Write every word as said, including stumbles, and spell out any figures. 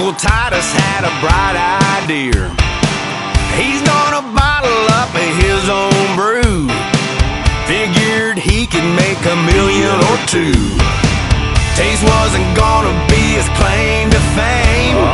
Uncle Titus had a bright idea. He's gonna bottle up his own brew. Figured he could make a million or two. Taste wasn't gonna be his claim to fame.